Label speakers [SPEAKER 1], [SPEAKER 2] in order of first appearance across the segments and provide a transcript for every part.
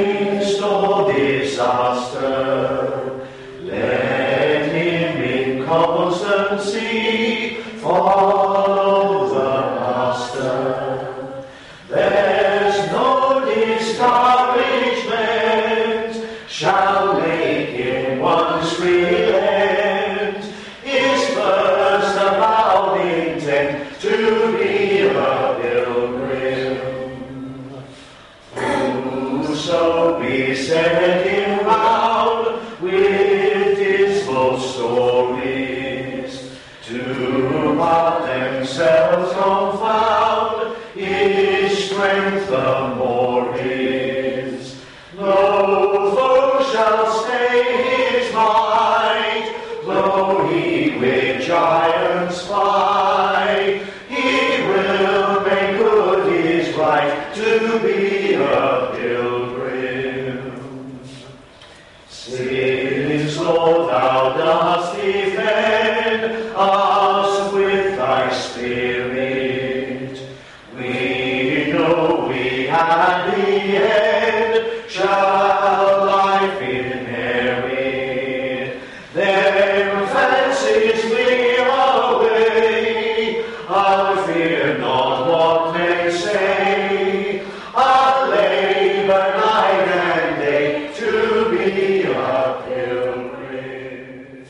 [SPEAKER 1] midst of disaster, let him in constancy follow the Master. There's no discouragement shall make him once relent. His first avowed intent to be a pilgrim. Whoso beset him round with dismal stories, to what themselves confound, his strength the more is. No foe shall stay his might, though he with giants fight. He will make good his right to be a pilgrim. Since, Lord, thou dost defend us with thy Spirit, we know we at the end shall life inherit. Then fancies flee away, I'll fear not what men say. I'll labor night and day to be a pilgrim.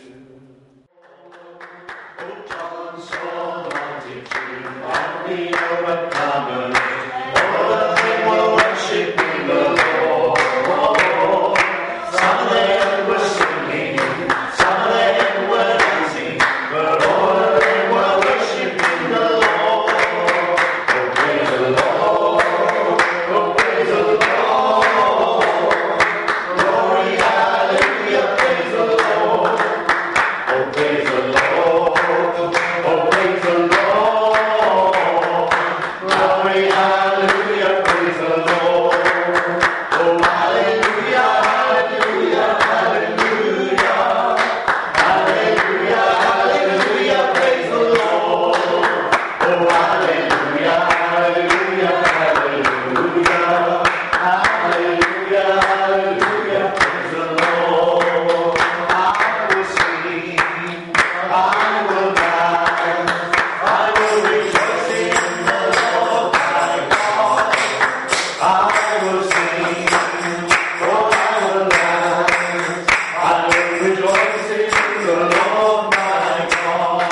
[SPEAKER 1] O John saw multitude on the overcomers, all of them were worshiping the Lord. Some of them were singing, some of them were dancing, but all of them were worshiping the Lord. Oh, praise the Lord. Oh, praise the Lord. Glory, hallelujah, praise the Lord. Oh, praise the Lord. Oh, praise the Lord. Glory, hallelujah, praise the Lord. Oh, hallelujah, hallelujah, hallelujah. Hallelujah, hallelujah, praise the Lord. Oh, hallelujah, hallelujah, hallelujah. Hallelujah, hallelujah, praise the Lord. I will sing, I will dance, I will rejoice in the Lord my God. I will sing, oh, I will dance, I will rejoice in the Lord my God.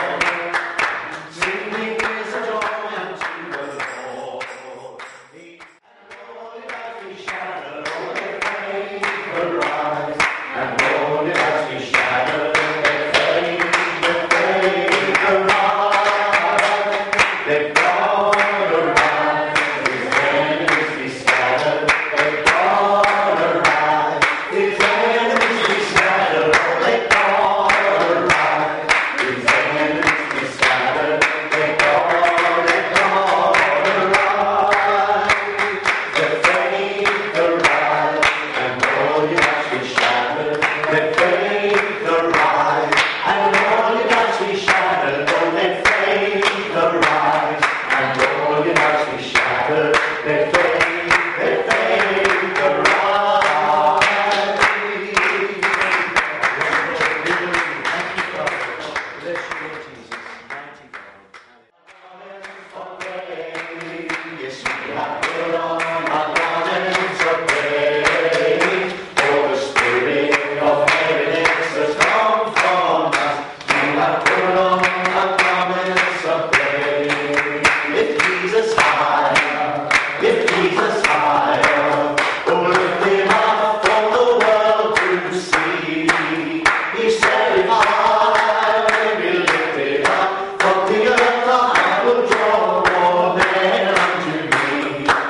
[SPEAKER 1] Singing is a joy unto the Lord. The Lord as we shadow, they fade the rise, and Lord as we shadow, they fade the rise. They've gone around, his enemies be scattered. They've gone around, his enemies be scattered. They've gone around, his enemies be scattered. They've gone around. They fade the rise, and Lord, you got me shattered. They fade the rise, and Lord, you got me shattered. Oh, they fade the rise, and Lord, you got me shattered. They fade the rise. Bless you, Lord Jesus, mighty God. Yes, we have put on our garments of praise, for the spirit of heaviness has come from us. We have put on our garments of praise. Lift Jesus higher, lift Jesus higher. Oh, lift him up for the world to see. He said, if I be lifted up from the earth, I will draw all men unto me.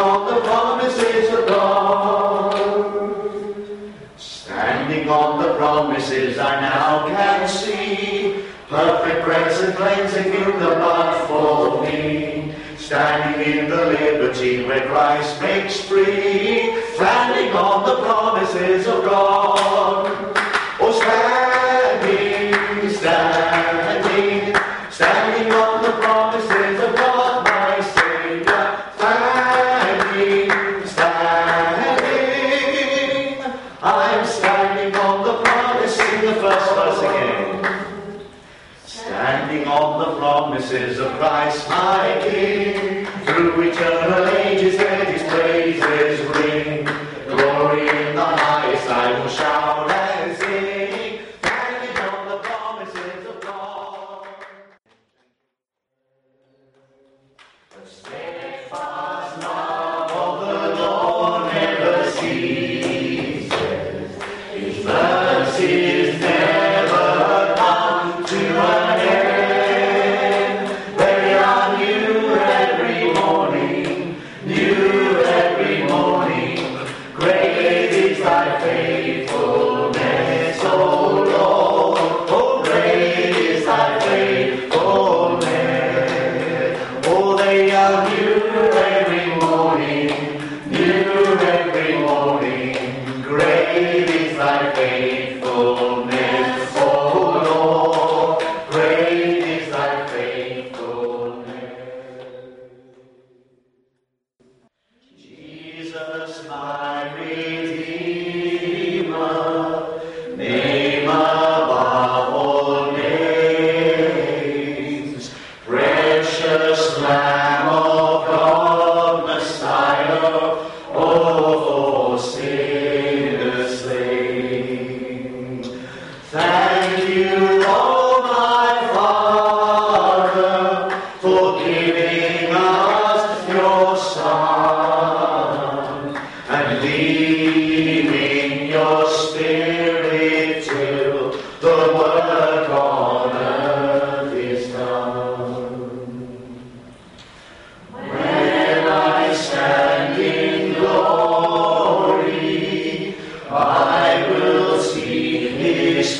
[SPEAKER 1] on the promises of God. Standing on the promises I now can see, perfect grace and cleansing in the blood for me. Standing in the liberty where Christ makes free, standing on the promises of God. Oh, standing, standing, standing on the promises of God, my Saviour. Standing, standing, I'm standing on the promise. Sing the first verse again. Standing on the promises of Christ my King, through eternal ages let his praises ring. Glory in the highest I will shout and sing, standing on the promises of God. The steadfast love of the Lord never ceases, his mercies never come to an end. They are new every morning, great is thy faithfulness, O Lord. Oh, great is thy faithfulness. Oh, they are new every morning, great is thy faithfulness, O Lord. Great is thy faithfulness. Jesus, my Redeemer, name above all names, precious Lamb of God, Messiah, oh, for sinners slain. Thank you, oh my Father, for giving us your Son, and leaving your Spirit till the work on earth is done. When I stand in glory, I will see his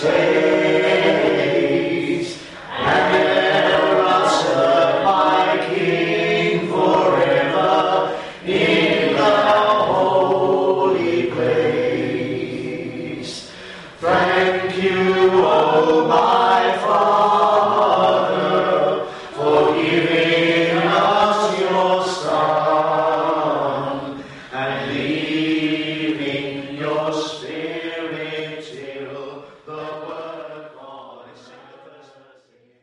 [SPEAKER 1] face, and I'll serve my King forever in the holy place. Thank you, oh my Father, for giving us your Son, and leaving your Spirit till the work on. Sing the first verse again.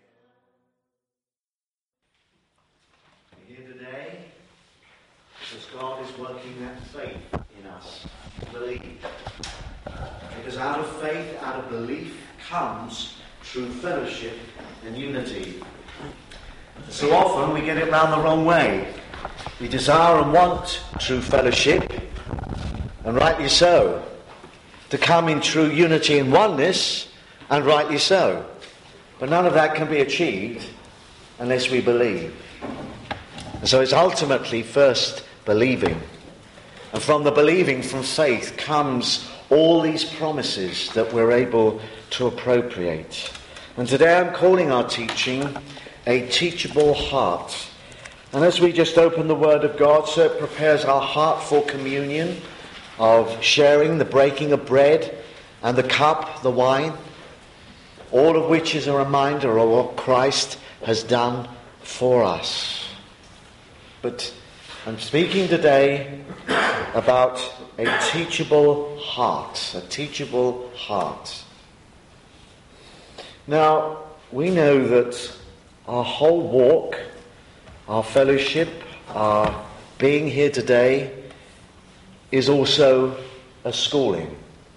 [SPEAKER 1] We're here today because God is working that faith in us. Believe. Because out of faith, out of belief, comes true fellowship and unity. So often we get it round the wrong way. We desire and want true fellowship, and rightly so, to come in true unity and oneness, and rightly so. But none of that can be achieved unless we believe. And so it's ultimately first believing. And from the believing, from faith, comes all these promises that we're able to appropriate. And today I'm calling our teaching a teachable heart. And as we just open the Word of God, so it prepares our heart for communion, of sharing the breaking of bread and the cup, the wine, all of which is a reminder of what Christ has done for us. But I'm speaking today about a teachable heart, a teachable heart. Now, we know that our whole walk, our fellowship, our being here today is also a schooling.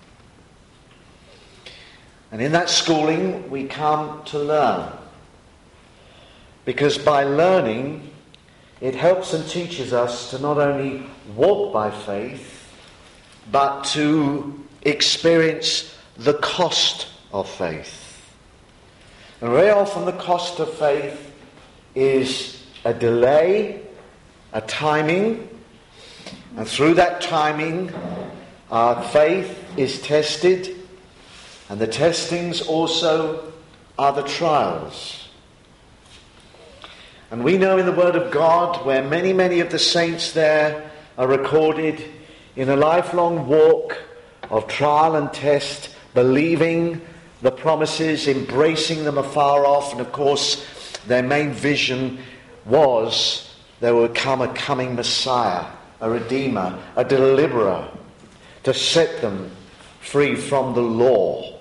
[SPEAKER 1] And in that schooling we come to learn. Because by learning, it helps and teaches us to not only walk by faith, but to experience the cost of faith. And very often the cost of faith is a delay, a timing,
[SPEAKER 2] And through that timing, our faith is tested, and the testings also are the trials. And we know in the Word of God where many, many of the saints there are recorded in a lifelong walk of trial and test, believing the promises, embracing them afar off, and of course their main vision was there would come a coming Messiah, a Redeemer, a Deliverer, to set them free from the law.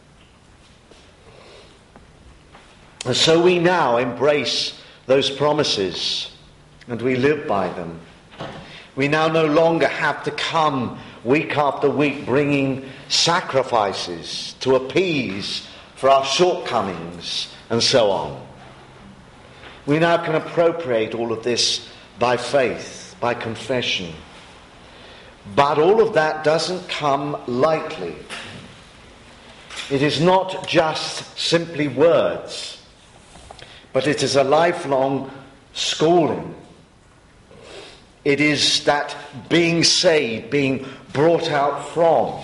[SPEAKER 2] And so we now embrace those promises and we live by them. We now no longer have to come week after week bringing sacrifices to appease for our shortcomings and so on. We now can appropriate all of this by faith, by confession. But all of that doesn't come lightly. It is not just simply words, but it is a lifelong schooling. It is that being saved, being brought out from.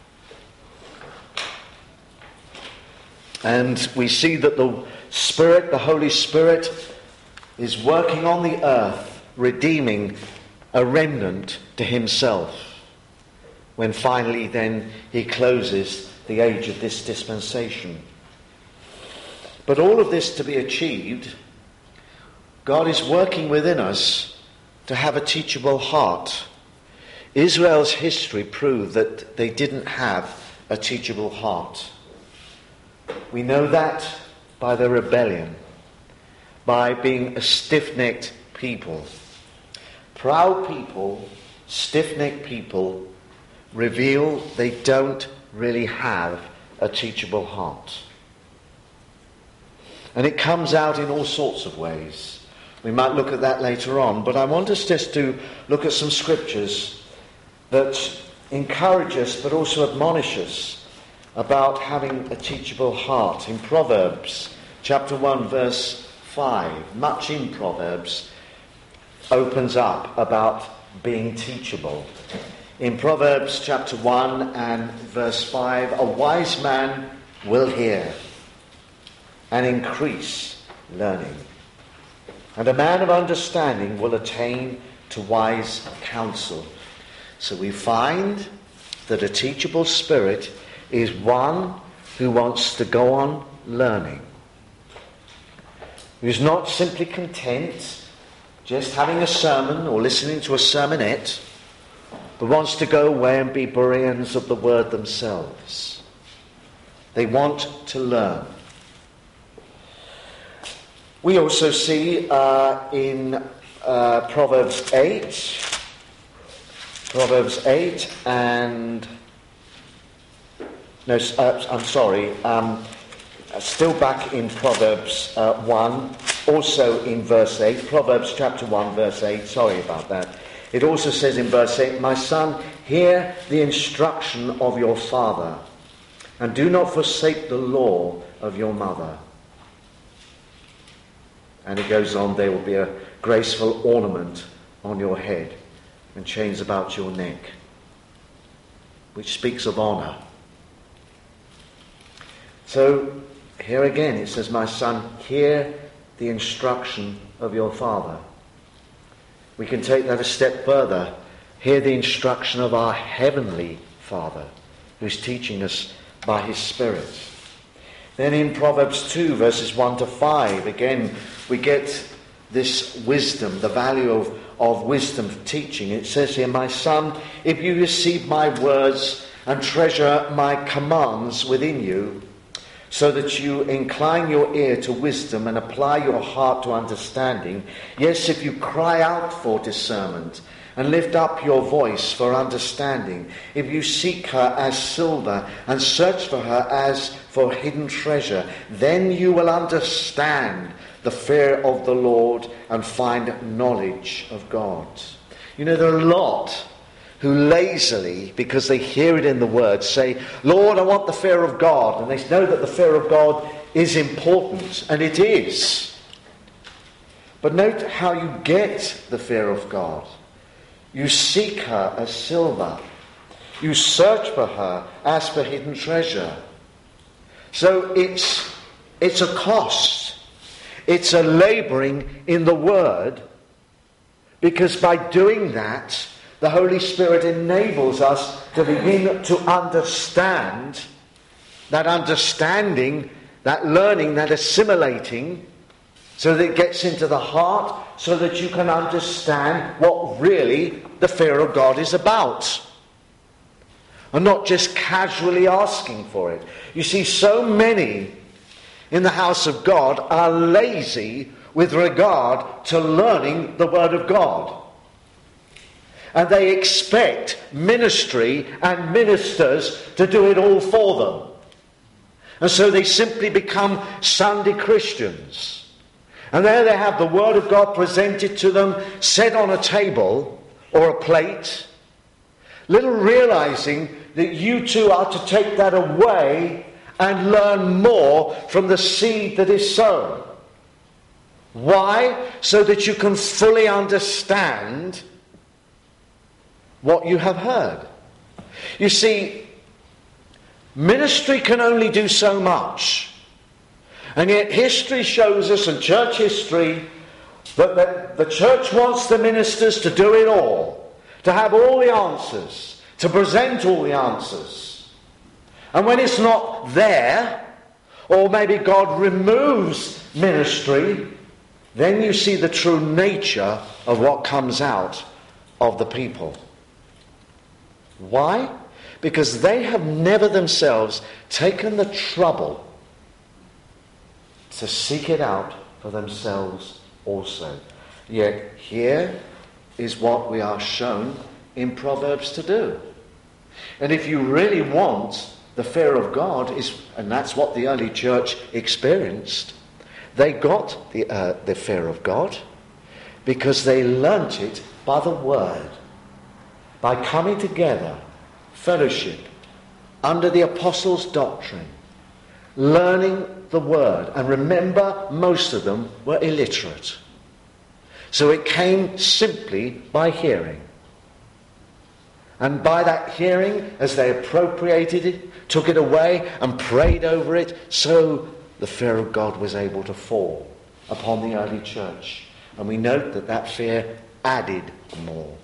[SPEAKER 2] And we see that the Spirit, the Holy Spirit, is working on the earth, redeeming a remnant to himself, when finally then he closes the age of this dispensation. But all of this to be achieved, God is working within us to have a teachable heart. Israel's history proved that they didn't have a teachable heart. We know that by their rebellion, by being a stiff-necked people. Proud people, stiff-necked people, reveal they don't really have a teachable heart. And it comes out in all sorts of ways. We might look at that later on, but I want us just to look at some scriptures that encourage us but also admonish us about having a teachable heart. In Proverbs chapter 1 verse 5, much in Proverbs opens up about being teachable. In Proverbs chapter 1 and verse 5, a wise man will hear and increase learning, and a man of understanding will attain to wise counsel. So we find that a teachable spirit is one who wants to go on learning, who's not simply content just having a sermon or listening to a sermonette, but wants to go away and be Bereans of the word themselves. They want to learn. We also see in Proverbs 8 and... No, I'm sorry. Still back in Proverbs 1, also in verse 8. Proverbs chapter 1, verse 8. Sorry about that. It also says in verse 8, my son, hear the instruction of your father, and do not forsake the law of your mother. And it goes on, there will be a graceful ornament on your head and chains about your neck, which speaks of honour. So here again it says, my son, hear the instruction of your father. We can take that a step further. Hear the instruction of our heavenly Father, who's teaching us by his Spirit. Then in Proverbs 2, verses 1 to 5, again, we get this wisdom, the value of wisdom teaching. It says here, my son, if you receive my words and treasure my commands within you, so that you incline your ear to wisdom and apply your heart to understanding, yes, if you cry out for discernment and lift up your voice for understanding, if you seek her as silver and search for her as for hidden treasure, then you will understand the fear of the Lord and find knowledge of God. You know, there are a lot who lazily, because they hear it in the word, say, Lord, I want the fear of God. And they know that the fear of God is important, and it is. But note how you get the fear of God. You seek her as silver. You search for her as for hidden treasure. So it's a cost. It's a labouring in the word, because by doing that, the Holy Spirit enables us to begin to understand, that understanding, that learning, that assimilating, so that it gets into the heart, so that you can understand what really the fear of God is about. And not just casually asking for it. You see, so many in the house of God are lazy with regard to learning the Word of God. And they expect ministry and ministers to do it all for them. And so they simply become Sunday Christians. And there they have the Word of God presented to them, set on a table or a plate, little realizing that you too are to take that away and learn more from the seed that is sown. Why? So that you can fully understand what you have heard. You see, ministry can only do so much. And yet history shows us, and church history, that the church wants the ministers to do it all, to have all the answers, to present all the answers. And when it's not there, or maybe God removes ministry, then you see the true nature of what comes out of the people. Why? Because they have never themselves taken the trouble to seek it out for themselves also. Yet here is what we are shown in Proverbs to do. And if you really want the fear of God, and that's what the early church experienced, they got the fear of God because they learnt it by the Word, by coming together, fellowship, under the apostles' doctrine, learning the Word. And remember, most of them were illiterate. So it came simply by hearing. And by that hearing, as they appropriated it, took it away and prayed over it, so the fear of God was able to fall upon the early church. And we note that that fear added more.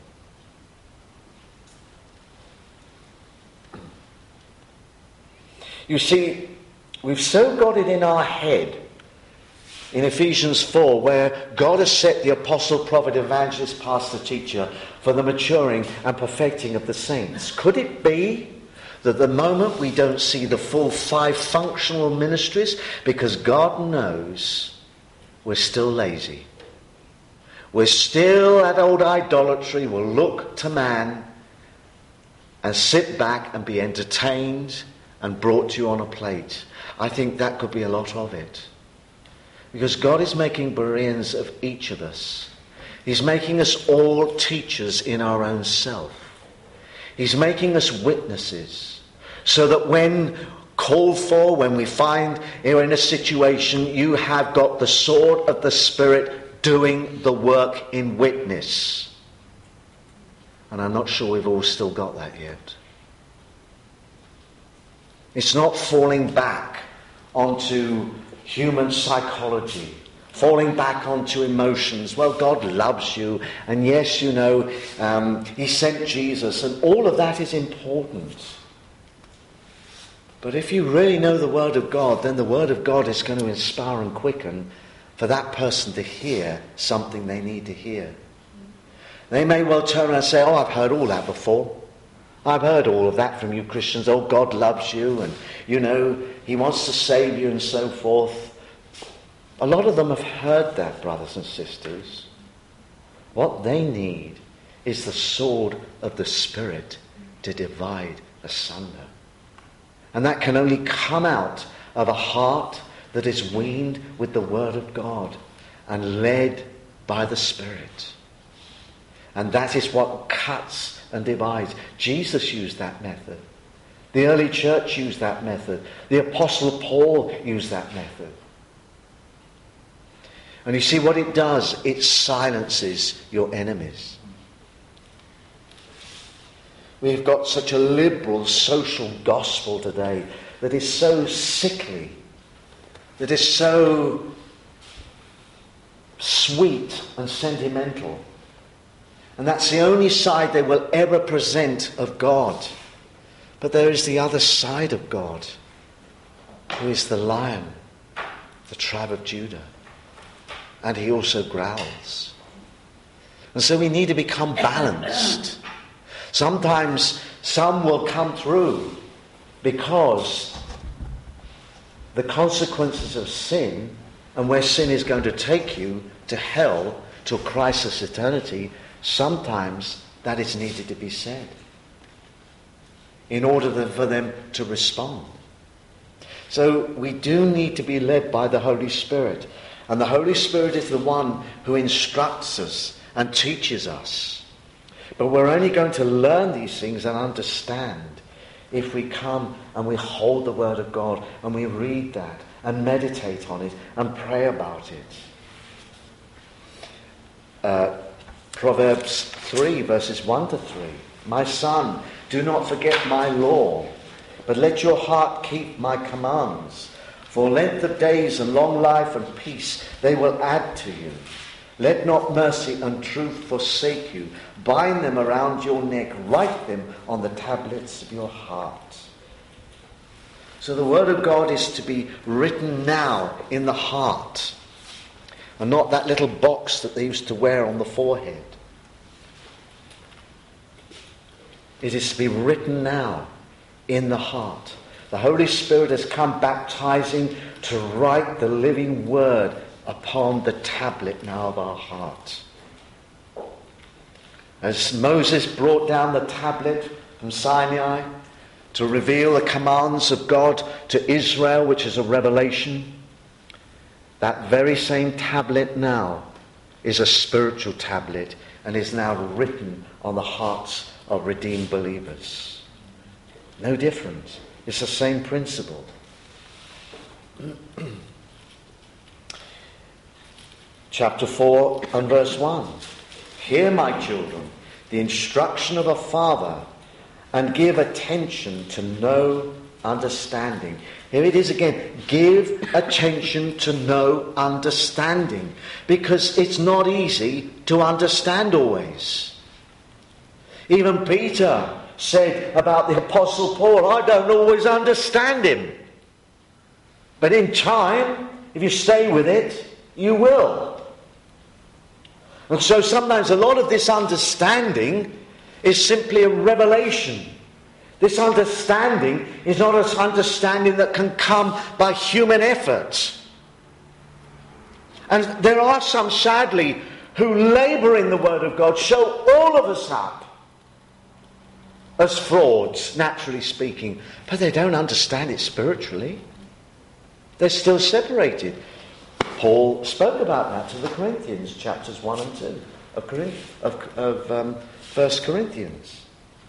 [SPEAKER 2] You see, we've so got it in our head in Ephesians 4, where God has set the apostle, prophet, evangelist, pastor, teacher for the maturing and perfecting of the saints. Could it be that the moment we don't see the full 5 functional ministries, because God knows we're still lazy. We're still at old idolatry. We'll look to man and sit back and be entertained and brought to you on a plate. I think that could be a lot of it. Because God is making Bereans of each of us. He's making us all teachers in our own self. He's making us witnesses, so that when called for, when we find you're in a situation, you have got the sword of the Spirit doing the work in witness. And I'm not sure we've all still got that yet. It's not falling back onto human psychology, falling back onto emotions. Well, God loves you, and yes, you know, he sent Jesus, and all of that is important. But if you really know the Word of God, then the Word of God is going to inspire and quicken for that person to hear something they need to hear. They may well turn around and say, oh, I've heard all that before. I've heard all of that from you Christians. Oh, God loves you, and, you know, he wants to save you, and so forth. A lot of them have heard that, brothers and sisters. What they need is the sword of the Spirit to divide asunder. And that can only come out of a heart that is weaned with the Word of God and led by the Spirit. And that is what cuts and divides. Jesus used that method. The early church used that method. The Apostle Paul used that method. And you see what it does? It silences your enemies. We've got such a liberal social gospel today that is so sickly, that is so sweet and sentimental. And that's the only side they will ever present of God. But there is the other side of God, who is the Lion, the tribe of Judah. And he also growls. And so we need to become balanced. Sometimes some will come through because the consequences of sin and where sin is going to take you to hell, to a crisis eternity, sometimes that is needed to be said in order for them to respond. So we do need to be led by the Holy Spirit. And the Holy Spirit is the one who instructs us and teaches us. But we're only going to learn these things and understand if we come and we hold the Word of God and we read that and meditate on it and pray about it. Proverbs 3 verses 1 to 3. My son, do not forget my law, but let your heart keep my commands. For length of days and long life and peace they will add to you. Let not mercy and truth forsake you. Bind them around your neck. Write them on the tablets of your heart. So the Word of God is to be written now in the heart, and not that little box that they used to wear on the forehead. It is to be written now in the heart. The Holy Spirit has come baptizing to write the living Word upon the tablet now of our heart. As Moses brought down the tablet from Sinai to reveal the commands of God to Israel, which is a revelation, that very same tablet now is a spiritual tablet and is now written on the hearts of redeemed believers. No different. It's the same principle. Chapter 4 and verse 1. Hear, my children, the instruction of a father, and give attention to know understanding. Here it is again. Give attention to know understanding. Because it's not easy to understand always. Even Peter said about the Apostle Paul, I don't always understand him. But in time, if you stay with it, you will. And so sometimes a lot of this understanding is simply a revelation. This understanding is not an understanding that can come by human effort. And there are some, sadly, who labour in the Word of God, show all of us up as frauds, naturally speaking, but they don't understand it spiritually. They're still separated. Paul spoke about that to the Corinthians, chapters 1 and 2 of 1 Corinthians.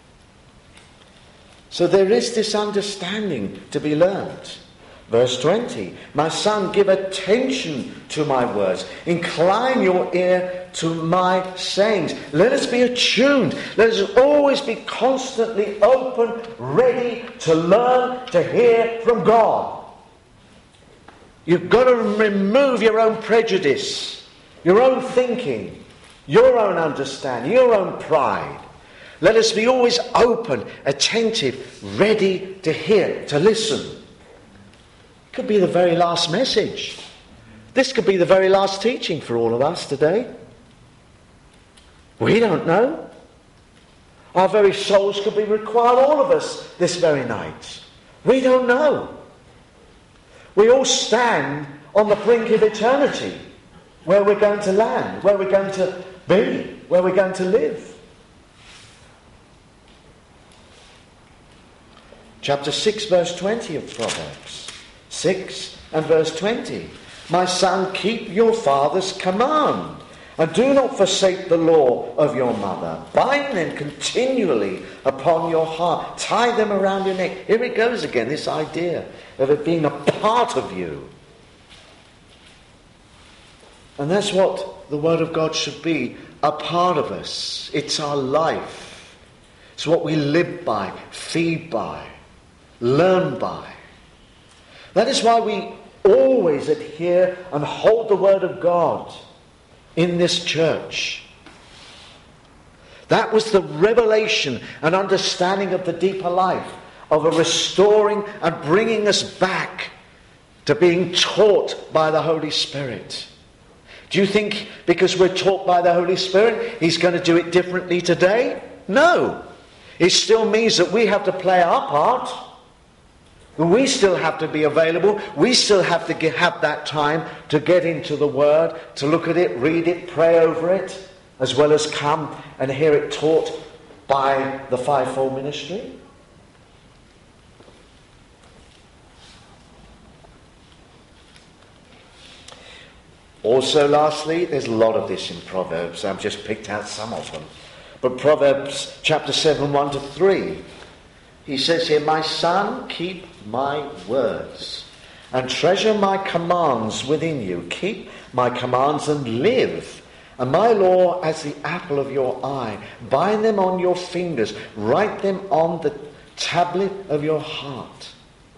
[SPEAKER 2] So there is this understanding to be learned. Verse 20, my son, give attention to my words. Incline your ear to my sayings. Let us be attuned. Let us always be constantly open, ready to learn, to hear from God. You've got to remove your own prejudice, your own thinking, your own understanding, your own pride. Let us be always open, attentive, ready to hear, to listen. Could be the very last message. This could be the very last teaching for all of us today. We don't know. Our very souls could be required, all of us, this very night. We don't know. We all stand on the brink of eternity, where we're going to land, where we're going to be, where we're going to live. Chapter 6, verse 20 of Proverbs. 6 and verse 20. My son, keep your father's command, and do not forsake the law of your mother. Bind them continually upon your heart. Tie them around your neck. Here it goes again, this idea of it being a part of you. And that's what the Word of God should be, a part of us. It's our life. It's what we live by, feed by, learn by. That is why we always adhere and hold the Word of God in this church. That was the revelation and understanding of the deeper life, of a restoring and bringing us back to being taught by the Holy Spirit. Do you think because we're taught by the Holy Spirit, He's going to do it differently today? No. It still means that we have to play our part. We still have to be available. We still have to have that time to get into the Word, to look at it, read it, pray over it, as well as come and hear it taught by the fivefold ministry. Also, lastly, there's a lot of this in Proverbs. I've just picked out some of them. But Proverbs chapter 7, 1 to 3. He says here, "My son, keep my words and treasure my commands within you. Keep my commands and live. And my law as the apple of your eye. Bind them on your fingers. Write them on the tablet of your heart."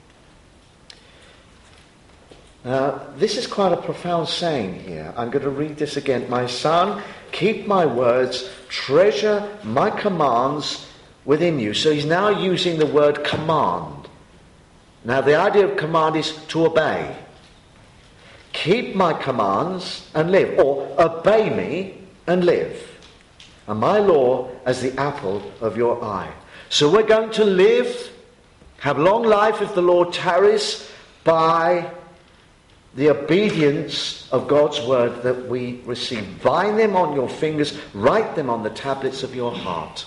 [SPEAKER 2] Now, this is quite a profound saying here. I'm going to read this again. "My son, keep my words, treasure my commands within you." So he's now using the word command. Now, the idea of command is to obey. Keep my commands and live, or obey me and live. And my law as the apple of your eye. So we're going to live, have long life if the Lord tarries, by the obedience of God's word that we receive. Bind them on your fingers, write them on the tablets of your heart.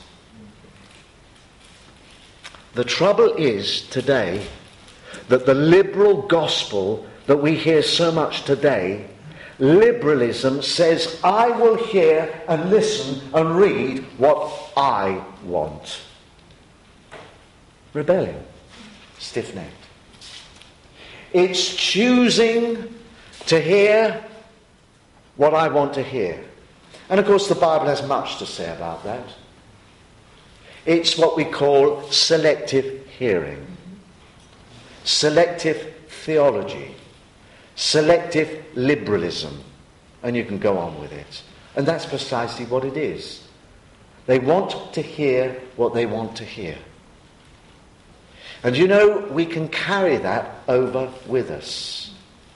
[SPEAKER 2] The trouble is today that the liberal gospel that we hear so much today, liberalism says, I will hear and listen and read what I want. Rebellion. Stiff-necked. It's choosing to hear what I want to hear. And of course the Bible has much to say about that. It's what we call selective hearing, selective theology, selective liberalism, and you can go on with it. And that's precisely what it is. They want to hear what they want to hear. And you know, we can carry that over with us.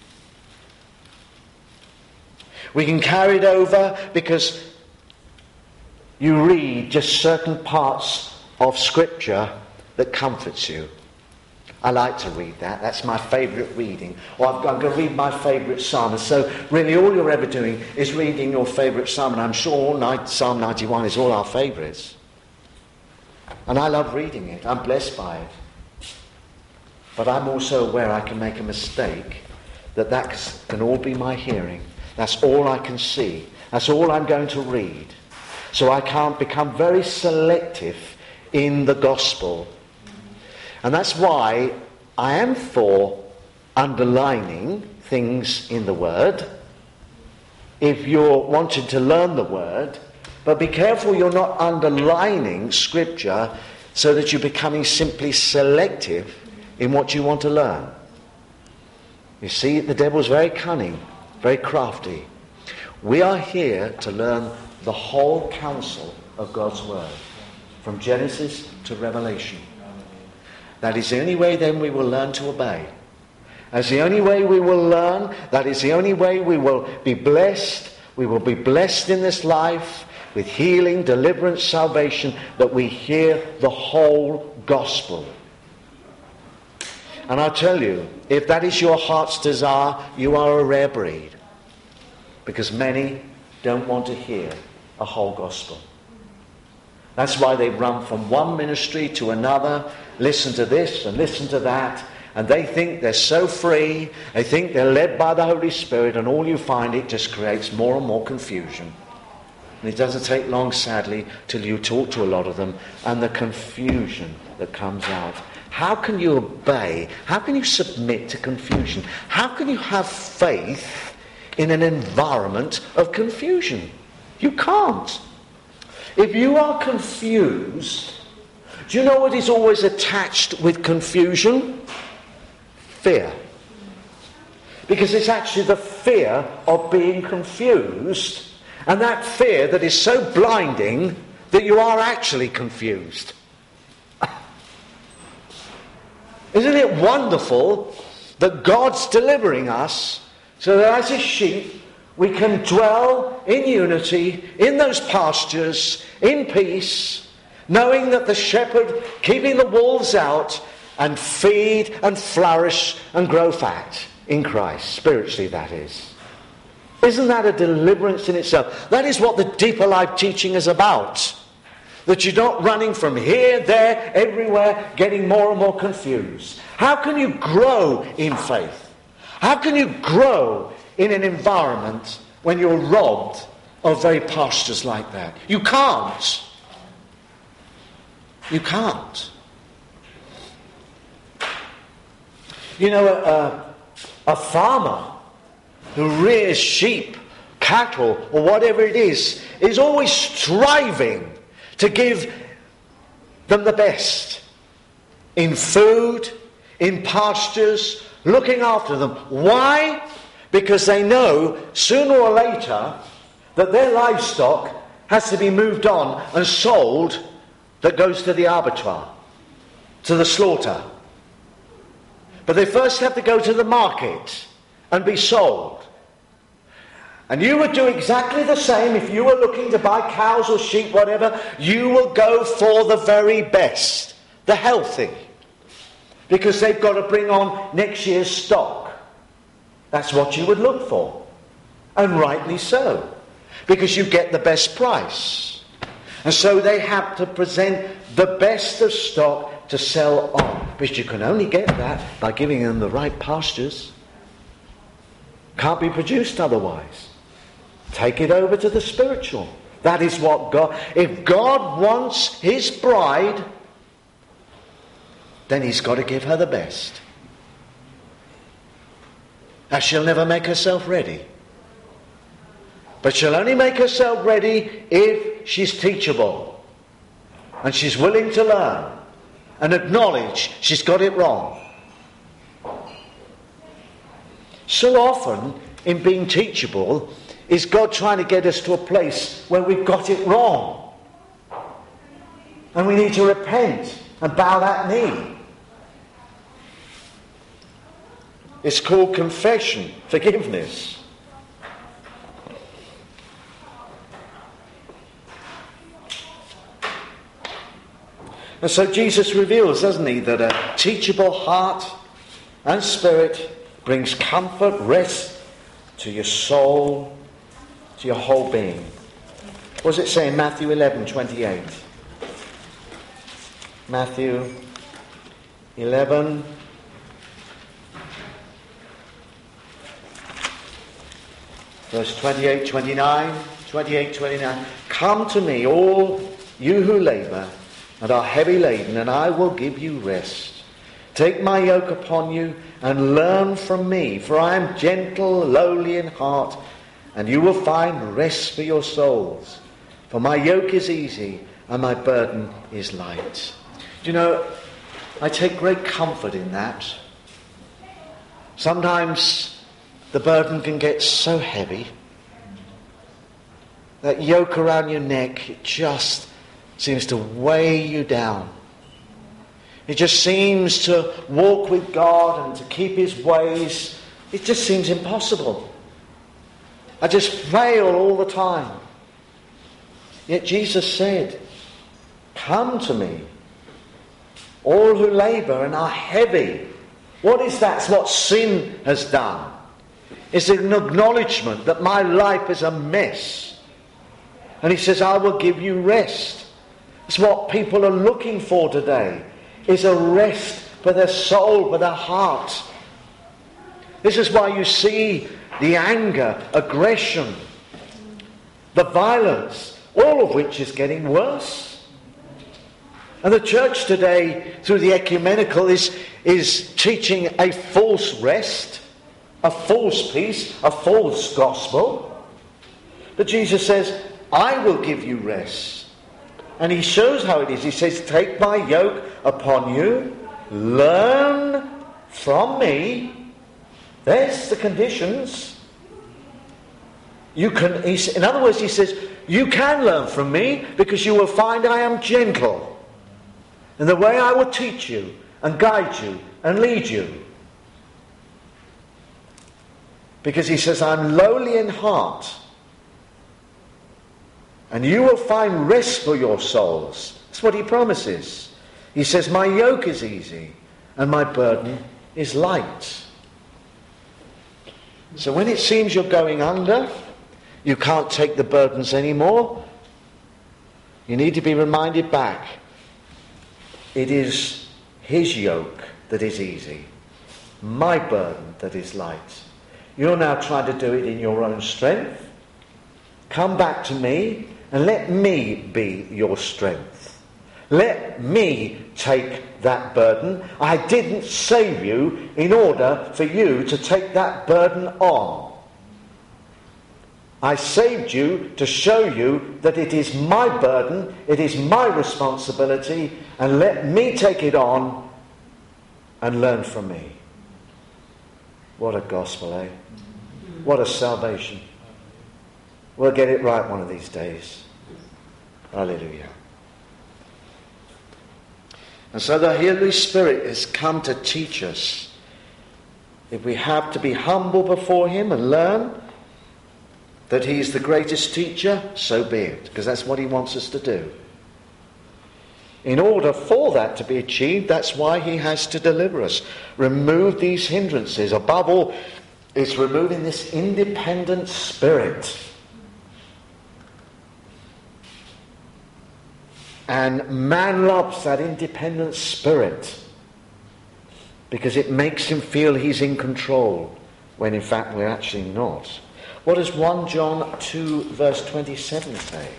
[SPEAKER 2] We can carry it over because you read just certain parts of Scripture that comforts you. I like to read that. That's my favourite reading. Or I'm going to read my favourite psalm. And so really all you're ever doing is reading your favourite psalm. And I'm sure Psalm 91 is all our favourites. And I love reading it. I'm blessed by it. But I'm also aware I can make a mistake, that can all be my hearing. That's all I can see. That's all I'm going to read. So I can't become very selective in the gospel. And that's why I am for underlining things in the Word, if you're wanting to learn the Word. But be careful you're not underlining Scripture so that you're becoming simply selective in what you want to learn. You see, the devil's very cunning, very crafty. We are here to learn the whole counsel of God's Word, from Genesis to Revelation. That is the only way then we will learn to obey. That's the only way we will learn. That is the only way we will be blessed. We will be blessed in this life with healing, deliverance, salvation, that we hear the whole gospel. And I'll tell you, if that is your heart's desire, you are a rare breed. Because many don't want to hear a whole gospel. That's why they run from one ministry to another, listen to this and listen to that, and they think they're so free, they think they're led by the Holy Spirit, and all you find, it just creates more and more confusion. And it doesn't take long, sadly, till you talk to a lot of them, and the confusion that comes out. How can you obey? How can you submit to confusion? How can you have faith in an environment of confusion? You can't. If you are confused, Do you know what is always attached with confusion? Fear. Because it's actually the fear of being confused, and that fear that is so blinding that you are actually confused. Isn't it wonderful that God's delivering us so that as his sheep we can dwell in unity, in those pastures, in peace, knowing that the shepherd keeping the wolves out and feed and flourish and grow fat in Christ, spiritually that is. Isn't that a deliverance in itself? That is what the deeper life teaching is about. That you're not running from here, there, everywhere, getting more and more confused. How can you grow in faith? How can you grow in an environment when you're robbed of very pastures like that? You can't. You can't. You know, a farmer who rears sheep, cattle, or whatever it is always striving to give them the best in food, in pastures, looking after them. Why? Because they know sooner or later that their livestock has to be moved on and sold, that goes to the abattoir, to the slaughter. But they first have to go to the market and be sold. And you would do exactly the same if you were looking to buy cows or sheep, whatever. You will go for the very best, the healthy, because they've got to bring on next year's stock. That's what you would look for. And rightly so, because you get the best price. And so they have to present the best of stock to sell on. But you can only get that by giving them the right pastures. Can't be produced otherwise. Take it over to the spiritual. That is what God... If God wants his bride, then he's got to give her the best. Now, she'll never make herself ready. But she'll only make herself ready if she's teachable. And she's willing to learn. And acknowledge she's got it wrong. So often, in being teachable, is God trying to get us to a place where we've got it wrong. And we need to repent and bow that knee. It's called confession, forgiveness. And so Jesus reveals, doesn't he, that a teachable heart and spirit brings comfort, rest to your soul, to your whole being. What does it say in Matthew 11:28? Matthew 11. Verse 28, 29. Come to me, all you who labour and are heavy laden, and I will give you rest. Take my yoke upon you and learn from me, for I am gentle, lowly in heart, and you will find rest for your souls. For my yoke is easy and my burden is light. Do you know, I take great comfort in that. Sometimes the burden can get so heavy. That yoke around your neck, it just seems to weigh you down. It just seems to walk with God and to keep his ways. It just seems impossible. I just fail all the time. Yet Jesus said, come to me, all who labour and are heavy. What is that? It's what sin has done. It's an acknowledgement that my life is a mess. And he says, I will give you rest. It's what people are looking for today, is a rest for their soul, for their heart. This is why you see the anger, aggression, the violence, all of which is getting worse. And the church today, through the ecumenical, is teaching a false rest, a false peace, a false gospel. But Jesus says, I will give you rest. and he shows how it is. He says, take my yoke upon you, learn from me. There's the conditions. You can, in other words, he says, you can learn from me because you will find I am gentle in the way I will teach you and guide you and lead you. Because he says, I'm lowly in heart, and you will find rest for your souls. That's what he promises. He says, my yoke is easy and my burden is light. So when it seems you're going under, you can't take the burdens anymore, you need to be reminded back. It is his yoke that is easy, my burden that is light. You're now trying to do it in your own strength. Come back to me and let me be your strength. Let me take that burden. I didn't save you in order for you to take that burden on. I saved you to show you that it is my burden, it is my responsibility, and let me take it on and learn from me. What a gospel, eh? What a salvation. We'll get it right one of these days. Hallelujah. And so the Holy Spirit has come to teach us. If we have to be humble before him and learn that he is the greatest teacher, so be it, because that's what he wants us to do. In order for that to be achieved, that's why he has to deliver us. Remove these hindrances. Above all, it's removing this independent spirit. And man loves that independent spirit because it makes him feel he's in control, when in fact we're actually not. What does 1 John 2 verse 27 say?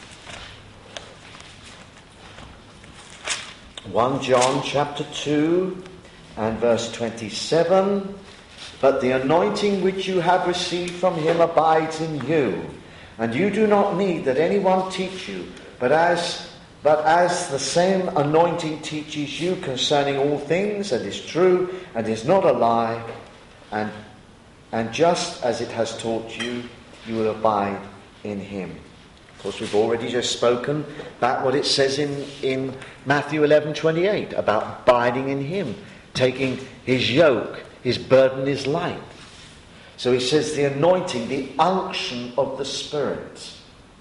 [SPEAKER 2] 1 John chapter 2 and verse 27. But the anointing which you have received from him abides in you, and you do not need that anyone teach you, but as the same anointing teaches you concerning all things, and is true, and is not a lie, and just as it has taught you, you will abide in him. Of course, we've already just spoken about what it says in Matthew 11:28 about abiding in him, taking his yoke, his burden is light. So he says the anointing, the unction of the Spirit,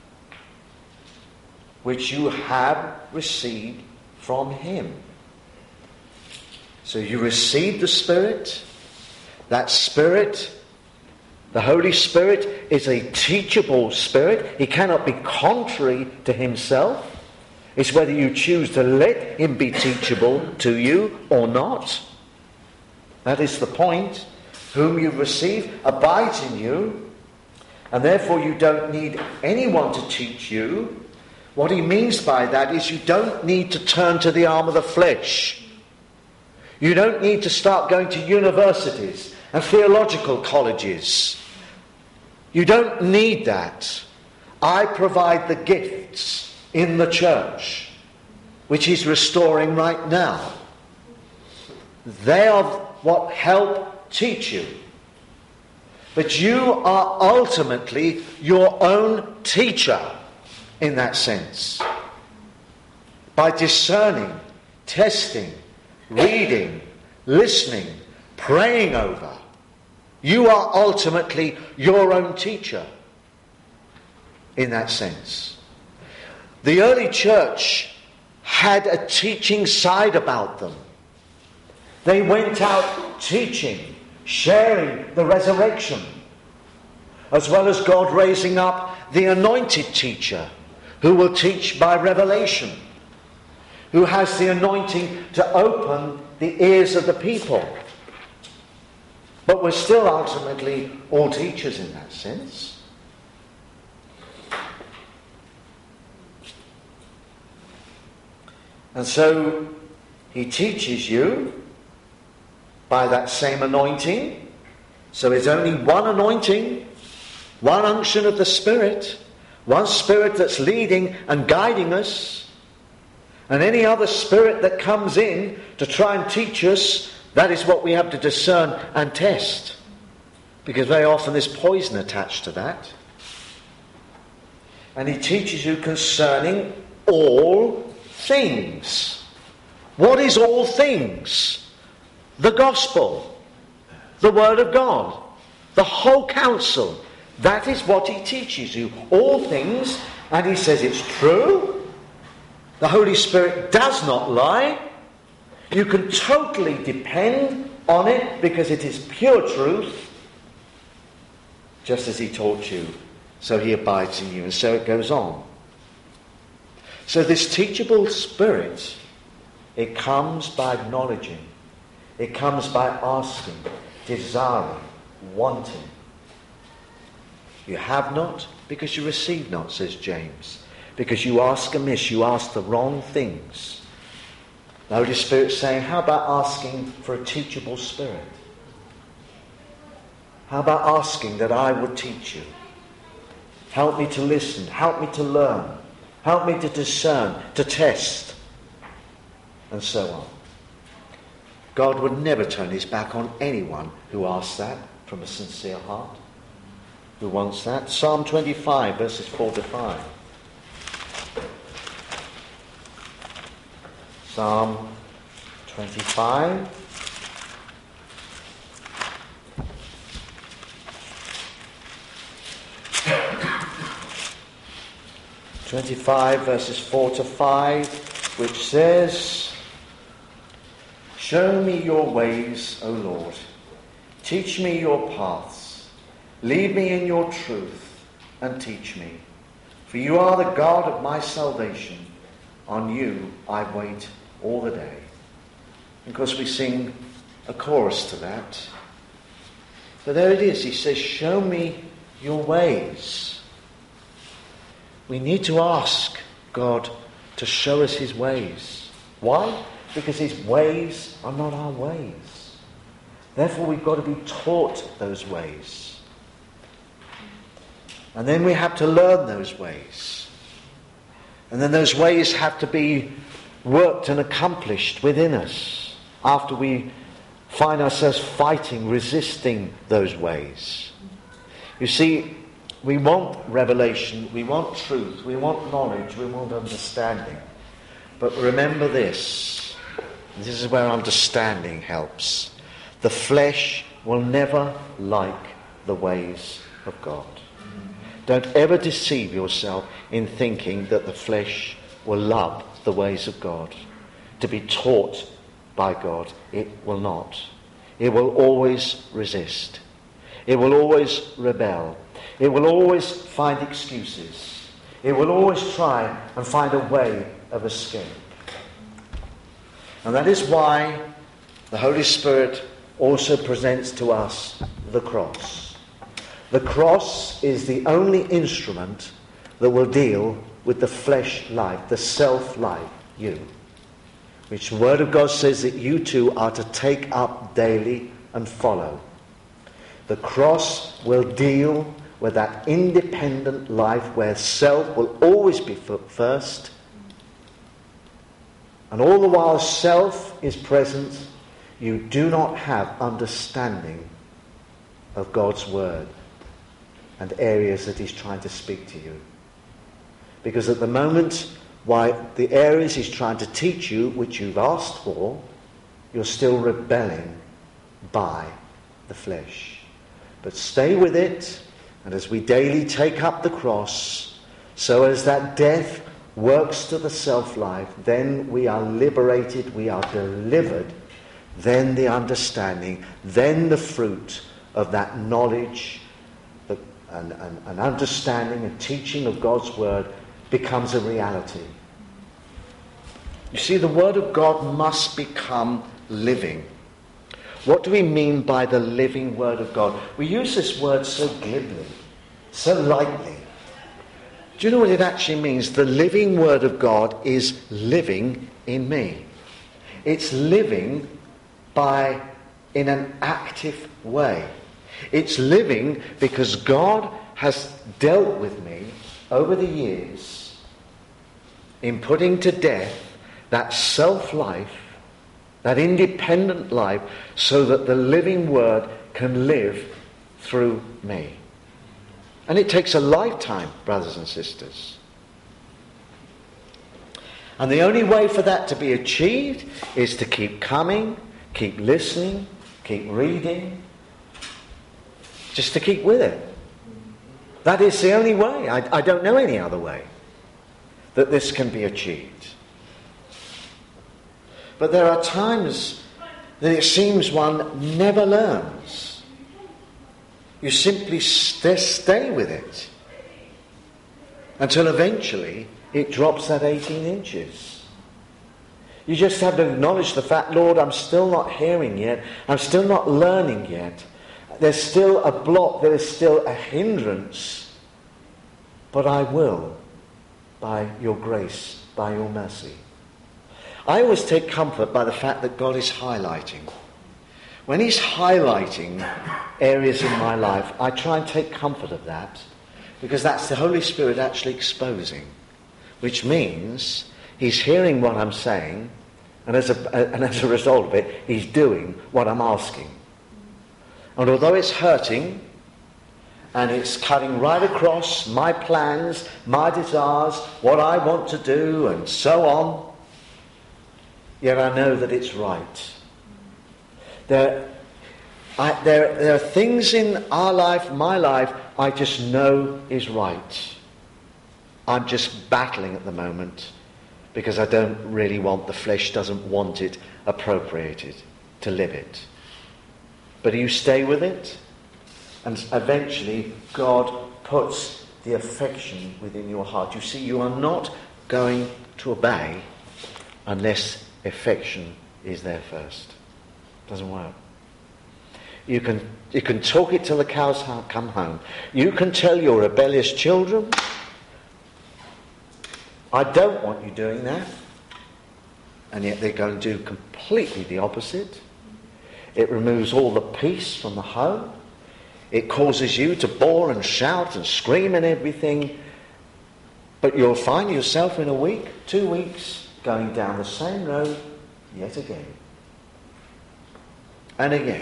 [SPEAKER 2] which you have received from him. So you receive the Spirit. That Spirit, the Holy Spirit, is a teachable Spirit. He cannot be contrary to himself. It's whether you choose to let him be teachable to you or not. That is the point. Whom you receive abides in you, and therefore you don't need anyone to teach you. What he means by that is you don't need to turn to the arm of the flesh. You don't need to start going to universities and theological colleges. You don't need that. I provide the gifts in the church, which he's restoring right now. They are what help teach you. But you are ultimately your own teacher in that sense. By discerning, testing, reading, listening, praying over, you are ultimately your own teacher in that sense. The early church had a teaching side about them. They went out teaching, sharing the resurrection, as well as God raising up the anointed teacher who will teach by revelation, who has the anointing to open the ears of the people. But we're still ultimately all teachers in that sense. And so he teaches you by that same anointing. So it's only one anointing, one unction of the Spirit, one Spirit that's leading and guiding us. And any other spirit that comes in to try and teach us, that is what we have to discern and test. Because very often there's poison attached to that. And he teaches you concerning all things. What is all things? The gospel, the word of God, the whole counsel. That is what he teaches you. All things, and he says it's true. The Holy Spirit does not lie. You can totally depend on it because it is pure truth. Just as he taught you, so he abides in you, and so it goes on. So this teachable spirit, it comes by acknowledging. It comes by asking, desiring, wanting. You have not because you receive not, says James. Because you ask amiss, you ask the wrong things. The Holy Spirit's saying, how about asking for a teachable spirit? How about asking that I would teach you? Help me to listen, help me to learn, help me to discern, to test, and so on. God would never turn his back on anyone who asks that from a sincere heart. Who wants that? Psalm 25, verses 4 to 5. Psalm 25. Verses 4 to 5, which says, Show me your ways, O Lord. Teach me your paths. Lead me in your truth and teach me. For you are the God of my salvation. On you I wait all the day. And of course we sing a chorus to that. But there it is. He says, show me your ways. We need to ask God to show us his ways. Why? Because his ways are not our ways. Therefore we've got to be taught those ways. And then we have to learn those ways. And then those ways have to be worked and accomplished within us after we find ourselves fighting, resisting those ways. You see, we want revelation, we want truth, we want knowledge, we want understanding. But remember this is where understanding helps. The flesh will never like the ways of God. Don't ever deceive yourself in thinking that the flesh will love the ways of God. To be taught by God, it will not. It will always resist. It will always rebel. It will always find excuses. It will always try and find a way of escape. And that is why the Holy Spirit also presents to us the cross. The cross is the only instrument that will deal with the flesh life, the self-life, you. Which the Word of God says that you too are to take up daily and follow. The cross will deal with that independent life where self will always be first. And all the while self is present, you do not have understanding of God's Word and areas that he's trying to speak to you. Because at the moment, why the areas he's trying to teach you, which you've asked for, you're still rebelling by the flesh. But stay with it, and as we daily take up the cross, so as that death works to the self-life, then we are liberated, we are delivered, then the understanding, then the fruit of that knowledge and understanding and teaching of God's Word becomes a reality. You see, the Word of God must become living. What do we mean by the living Word of God? We use this word so glibly, so lightly. Do you know what it actually means? The living Word of God is living in me. It's living in an active way. It's living because God has dealt with me over the years in putting to death that self-life, that independent life, so that the living Word can live through me. And it takes a lifetime, brothers and sisters. And the only way for that to be achieved is to keep coming, keep listening, keep reading, just to keep with it. That is the only way. I don't know any other way that this can be achieved. But there are times that it seems one never learns. You simply stay with it until eventually it drops at 18 inches. You just have to acknowledge the fact, Lord, I'm still not hearing yet. I'm still not learning yet. There's still a block. There is still a hindrance. But I will, by your grace, by your mercy. I always take comfort by the fact that God is highlighting. When he's highlighting areas in my life, I try and take comfort of that, because that's the Holy Spirit actually exposing, which means he's hearing what I'm saying, and as a result of it, he's doing what I'm asking. And although it's hurting, and it's cutting right across my plans, my desires, what I want to do, and so on, yet I know that it's right. There are things in our life, my life, I just know is right. I'm just battling at the moment because I don't really want, the flesh doesn't want it appropriated to live it. But you stay with it, and eventually God puts the affection within your heart. You see, you are not going to obey unless affection is there first. Doesn't work. You can talk it till the cows come home. You can tell your rebellious children, I don't want you doing that. And yet they're going to do completely the opposite. It removes all the peace from the home. It causes you to bawl and shout and scream and everything. But you'll find yourself in a week, 2 weeks, going down the same road yet again. And again.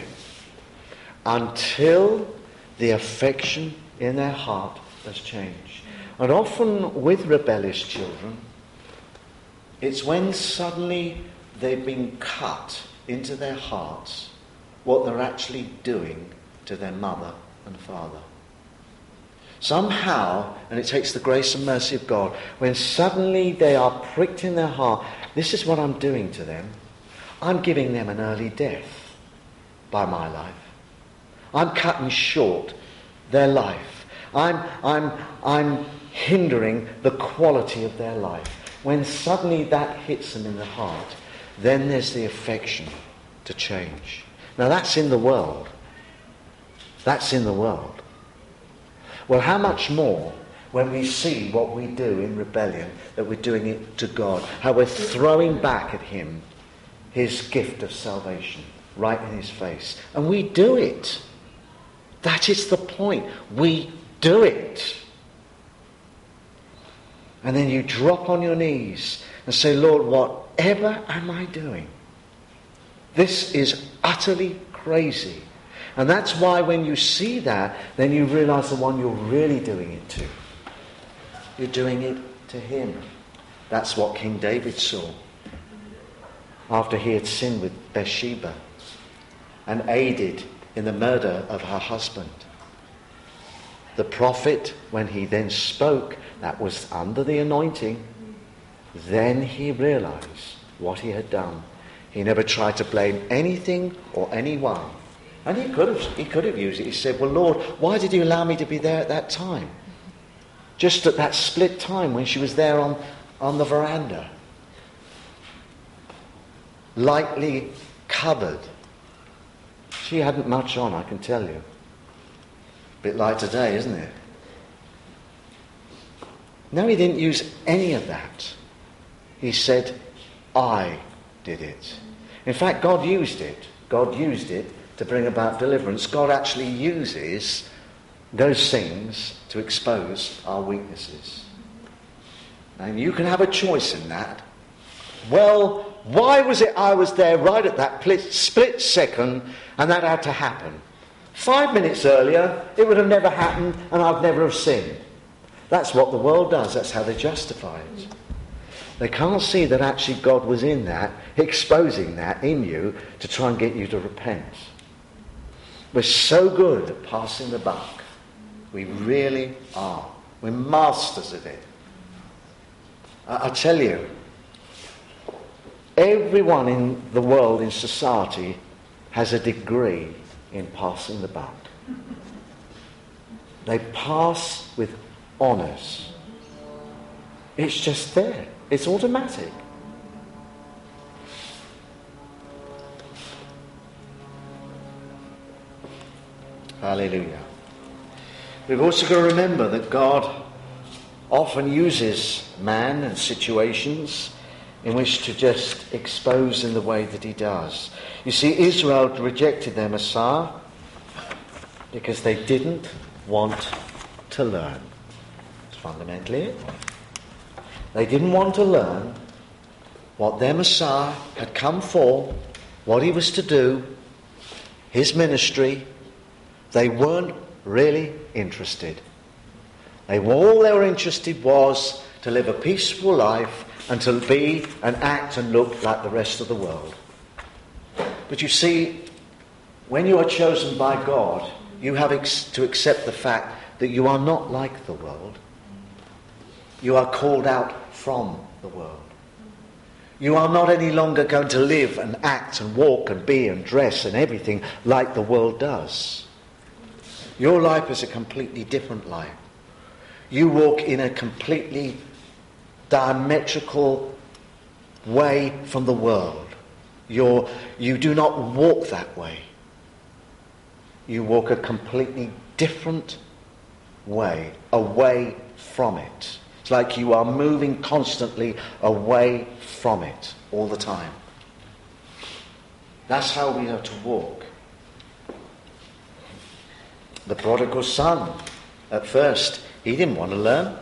[SPEAKER 2] Until the affection in their heart has changed. And often with rebellious children, it's when suddenly they've been cut into their hearts what they're actually doing to their mother and father. Somehow, and it takes the grace and mercy of God, when suddenly they are pricked in their heart, this is what I'm doing to them. I'm giving them an early death by my life. I'm cutting short their life. I'm hindering the quality of their life. When suddenly that hits them in the heart, then there's the affection to change. Now that's in the world. That's in the world. Well, how much more when we see what we do in rebellion, that we're doing it to God, how we're throwing back at him his gift of salvation right in his face. And we do it. That is the point. We do it. And then you drop on your knees and say, Lord, whatever am I doing? This is utterly crazy. And that's why when you see that, then you realize the one you're really doing it to. You're doing it to him. That's what King David saw after he had sinned with Bathsheba and aided in the murder of her husband. The prophet, when he then spoke, that was under the anointing, then he realized what he had done. He never tried to blame anything or anyone. And he could have used it. He said, well, Lord, why did you allow me to be there at that time? Just at that split time when she was there on the veranda. Lightly covered. She hadn't much on, I can tell you. A bit like today, isn't it? No, he didn't use any of that. He said, I did it. In fact, God used it. God used it to bring about deliverance. God actually uses those things to expose our weaknesses. And you can have a choice in that. Well, why was it I was there right at that split second and that had to happen? 5 minutes earlier, it would have never happened and I'd never have sinned. That's what the world does. That's how they justify it. They can't see that actually God was in that, exposing that in you to try and get you to repent. We're so good at passing the buck. We really are. We're masters of it. I tell you, everyone in the world, in society, has a degree in passing the buck. They pass with honours. It's just there. It's automatic. Hallelujah. We've also got to remember that God often uses man and situations in which to just expose in the way that he does. You see, Israel rejected their Messiah because they didn't want to learn. It's fundamentally it. They didn't want to learn what their Messiah had come for, what he was to do, his ministry. They weren't really interested. All they were interested was to live a peaceful life and to be and act and look like the rest of the world. But you see, when you are chosen by God, you have to accept the fact that you are not like the world. You are called out from the world. You are not any longer going to live and act and walk and be and dress and everything like the world does. Your life is a completely different life. You walk in a completely diametrical way from the world. You do not walk that way. You walk a completely different way, away from it. It's like you are moving constantly away from it all the time. That's how we are to walk. The prodigal son, at first, he didn't want to learn.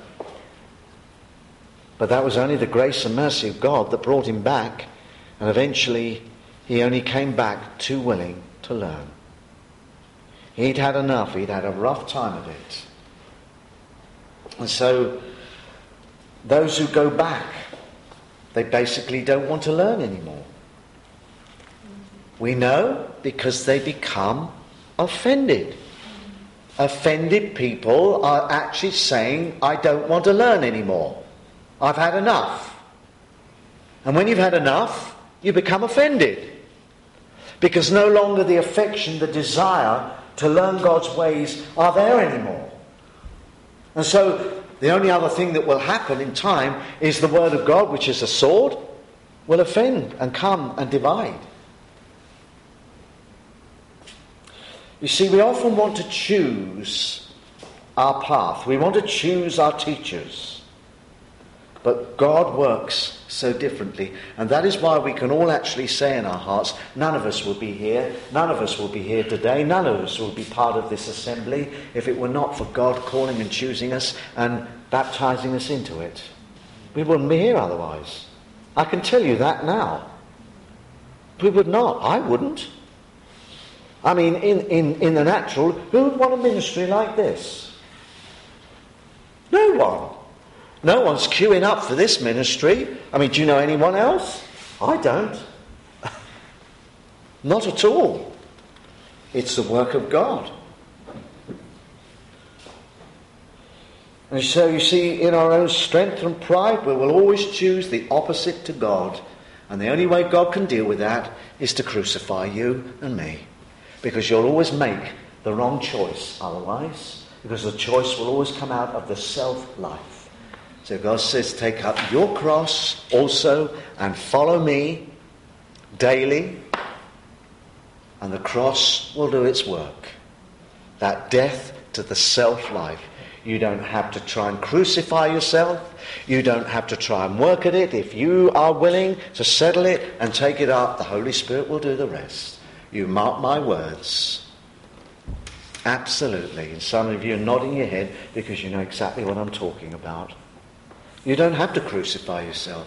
[SPEAKER 2] But that was only the grace and mercy of God that brought him back. And eventually, he only came back too willing to learn. He'd had enough. He'd had a rough time of it. And so, those who go back, they basically don't want to learn anymore. We know because they become offended. Offended people are actually saying, I don't want to learn anymore. I've had enough. And when you've had enough, you become offended. Because no longer the affection, the desire to learn God's ways are there anymore. And so the only other thing that will happen in time is the word of God, which is a sword, will offend and come and divide. You see, we often want to choose our path. We want to choose our teachers. But God works so differently. And that is why we can all actually say in our hearts, none of us will be here. None of us will be here today. None of us will be part of this assembly if it were not for God calling and choosing us and baptizing us into it. We wouldn't be here otherwise. I can tell you that now. We would not. I wouldn't. I mean, in the natural, who would want a ministry like this? No one. No one's queuing up for this ministry. I mean, do you know anyone else? I don't. Not at all. It's the work of God. And so you see, in our own strength and pride, we will always choose the opposite to God. And the only way God can deal with that is to crucify you and me. Because you'll always make the wrong choice otherwise. Because the choice will always come out of the self-life. So God says, take up your cross also and follow me daily. And the cross will do its work. That death to the self-life. You don't have to try and crucify yourself. You don't have to try and work at it. If you are willing to settle it and take it up, the Holy Spirit will do the rest. You mark my words. Absolutely. And some of you are nodding your head because you know exactly what I'm talking about. You don't have to crucify yourself.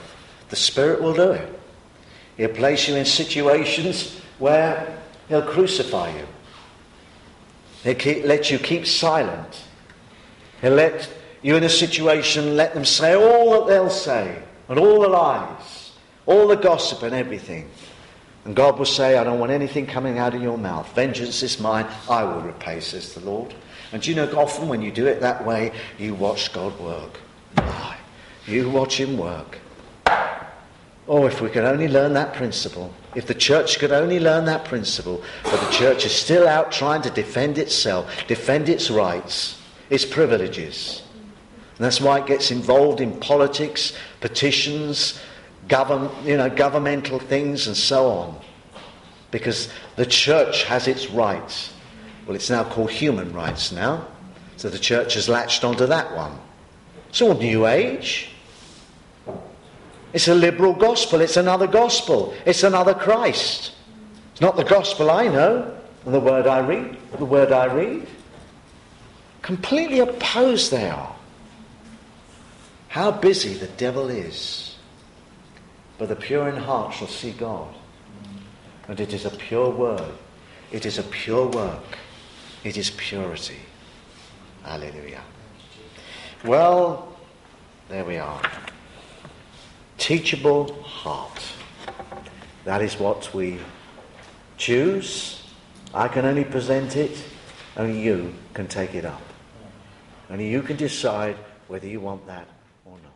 [SPEAKER 2] The Spirit will do it. He'll place you in situations where he'll crucify you. He'll let you keep silent. He'll let you in a situation, let them say all that they'll say, and all the lies, all the gossip and everything. And God will say, I don't want anything coming out of your mouth. Vengeance is mine, I will repay, says the Lord. And do you know, often when you do it that way, you watch God work. You watch him work. Oh, if we could only learn that principle. If the church could only learn that principle. But the church is still out trying to defend itself, defend its rights, its privileges. And that's why it gets involved in politics, petitions, governmental things and so on. Because the church has its rights. Well, it's now called human rights now. So the church has latched onto that one. It's all New Age. It's a liberal gospel. It's another gospel. It's another Christ. It's not the gospel I know and the word I read. Completely opposed they are. How busy the devil is. But the pure in heart shall see God. And it is a pure word. It is a pure work. It is purity. Hallelujah. Well, there we are. Teachable heart. That is what we choose. I can only present it. Only you can take it up. Only you can decide whether you want that or not.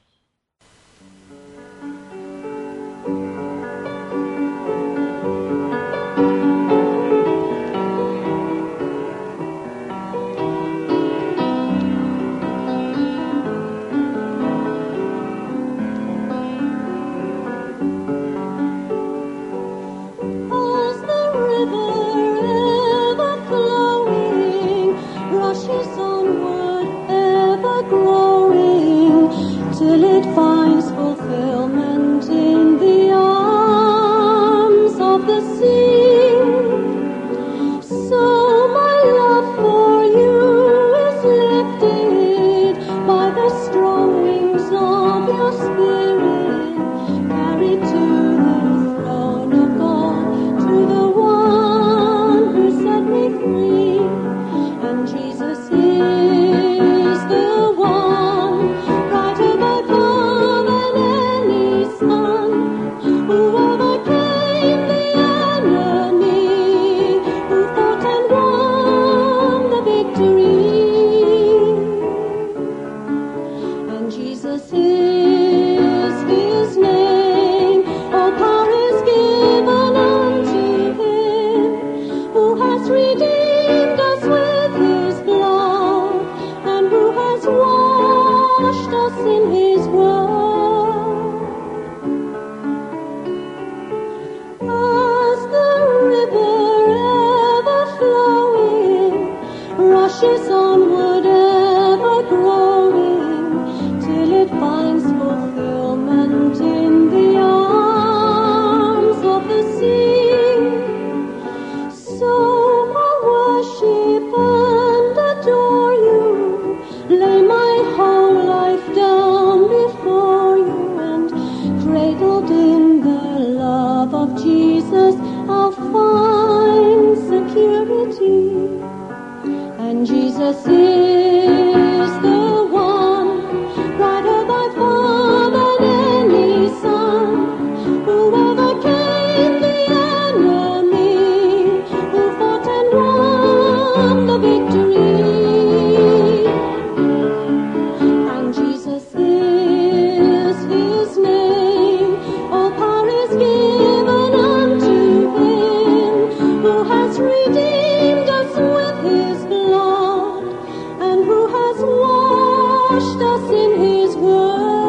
[SPEAKER 3] Till it finds fulfillment in the arms of the sea. So my love for you is lifted by the strong wings of your spirit, carried to the throne of God, to the one who set me free. And Jesus is the one brighter by far than any sun, who overcame the enemy, who fought and won the victory. And Jesus is his name, all power is given unto him, who has redeemed us with his blood, and who has washed us in his word. As the river ever flowing rushes onward, ever growing, till it finds fulfillment in the arms of the sea. So I worship and adore you, lay my whole life down before you, and cradled in the love of Jesus, I'll find security. And Jesus is the one, brighter by far than any sun, who overcame the enemy, who fought and won the victory. And Jesus is his name, all power is given unto him, who has redeemed us with his blood, and who has washed us in his word.